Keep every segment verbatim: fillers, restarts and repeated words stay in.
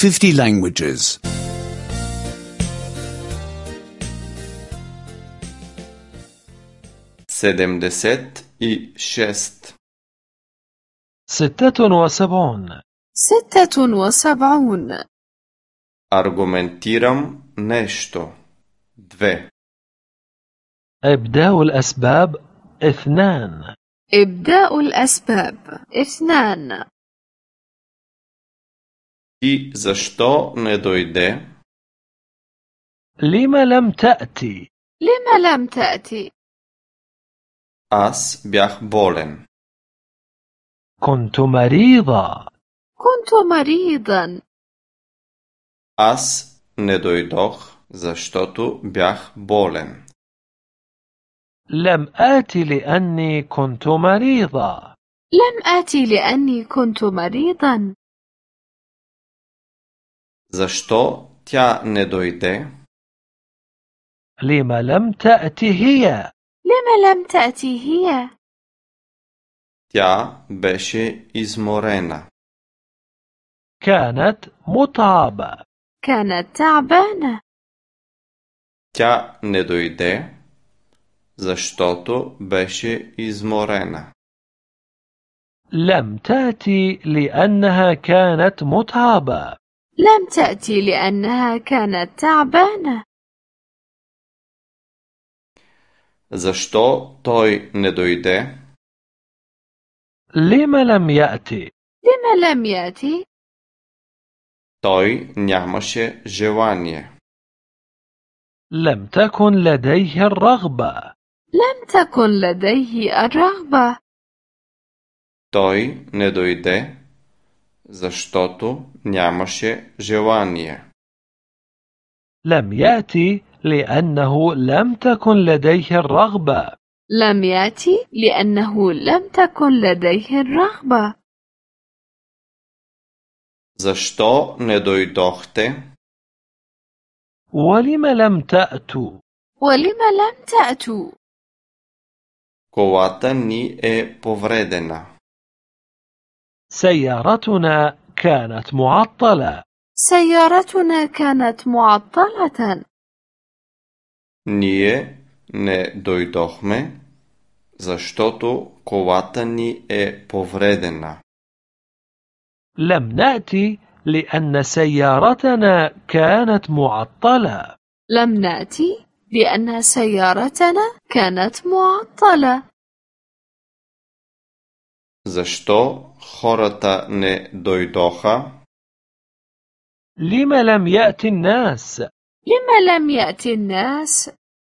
fifty languages. sedamdeset i šest. ستة وسبعون. ستة وسبعون. Argumentiram nešto. Dve. إبداء الأسباب اثنان. إبداء الأسباب اثنان. И защо не дойде? لم لم تأتي؟ لم لم تأتي؟ Аз бях болен. كنت مريضا. كنت مريضا. Аз не дойдох, защото бях болен. لم آتي لأني كنت مريضا. لم آتي لأني كنت مريضا. Защо тя не дойде? لم لم تأتي هي؟ لم لم تأتي هي؟ Тя беше изморена. كانت متعبة. كانت تعبانة. Тя не дойде, защото беше изморена. لم تأتي لأنها كانت متعبة. لم تأتي لأنها كانت تعبانة. Защо той не дойде? لم لم يأتي؟ لم لم يأتي؟ Той нямаше желание. لم تكن لديه الرغبة. لم تكن لديه الرغبة. Той не дойде, защото нямаше желание. لم يأتي لأنه لم تكن لديه الرغبة. لم يأتي لأنه لم تكن لديه الرغبة. Защо не дойдохте? ولم لم تأتوا؟ ولم لم تأتوا؟ Колата ни е повредена. سيارتنا كانت معطلة. سيارتنا كانت معطلة. Ние не дойдохме, защото колата ни е повредена. لم نأتي لأن سيارتنا كانت معطلة. لم نأتي لأن سيارتنا كانت معطلة. Защо хората не дойдоха? لم لم يأتي الناس؟ لم لم يأتي الناس؟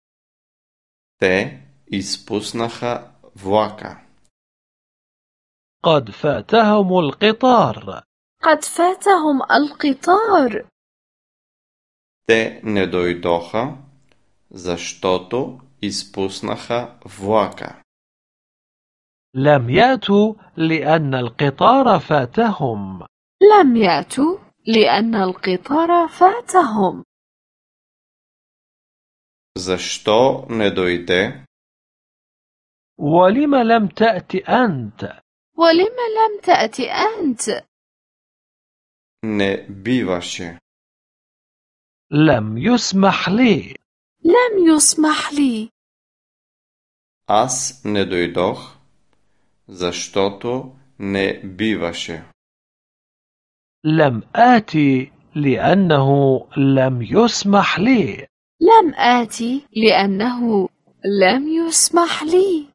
Те изпуснаха влака. قد فاتهم القطار. قد فاتهم القطار. Те не дойдоха, защото изпуснаха влака. لم يأتوا لأن القطار فاتهم. لم يأتوا لأن القطار فاتهم. Защо не дойде? ولم لم تأتي أنت؟ ولم لم تأتي أنت؟ Не биваше. لم يسمح لي. لم يسمح لي. Аз не дойдох, защото не биваше. لم آتي لأنه لم يسمح لي. لم آتي لأنه لم يسمح لي.